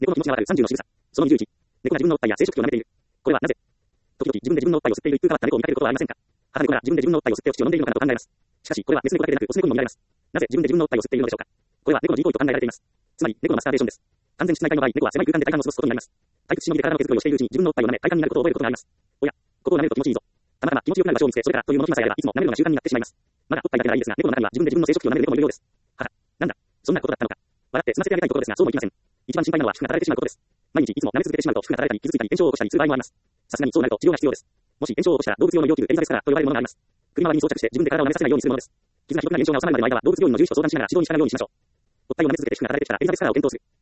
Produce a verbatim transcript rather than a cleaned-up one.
猫の気持ちがわかるさんじゅうの仕草。そのにじゅういち。猫が自分のおっぱいや生殖器を舐めている。これはなぜ？時々自分で自分のおっぱいを吸っている一風変わった猫を見かけることはありませんか？母猫が自分で自分のおっぱいを吸ってお乳を飲んでいるのかなと考えます。しかし、これはメス猫だけでなくオス猫にも見られます。なぜ自分で自分のおっぱいを吸っているのでしょうか？これは猫の人工意と考えられています。つまり、猫のマスターベーションです。完全室内体の場合、猫は狭い空間で体幹を過ごすことになります。退屈しのぎで体の手作りをしているうちに自分のおっぱいを舐め、快感になることを覚えることがあります。おや、ここを舐めると気持ちいいぞ。たまたま気持ちよくなる場所を見つけ、それからというもの暇さえあれば、いつも舐めるのが習慣になってしまいます。まだおっぱいだけならいいですが、猫の中には自分で自分の生殖器を舐める猫もいるようです。はは、なんだ、そんなことだったのか。笑って済ませてあげたいところですが、そうもいきません。一番心配なのは服が働いてしまうことです。毎日いつも舐め続けてしまうと服が働いたり傷ついたり炎症を起こしたりする場合もあります。さすがにそうなると治療が必要です。もし炎症を起こしたら動物用の医療器具エリザベスカラーと呼ばれるものがあります。首周りに装着して自分で体を舐めさせないようにするものです。傷がひどくなり炎症が治まるまでの間は動物病院の獣医師と相談しながら指導に従うようにしましょう。おっぱいを舐め続けて服が働いてきたらエリザベスカラーを検討する。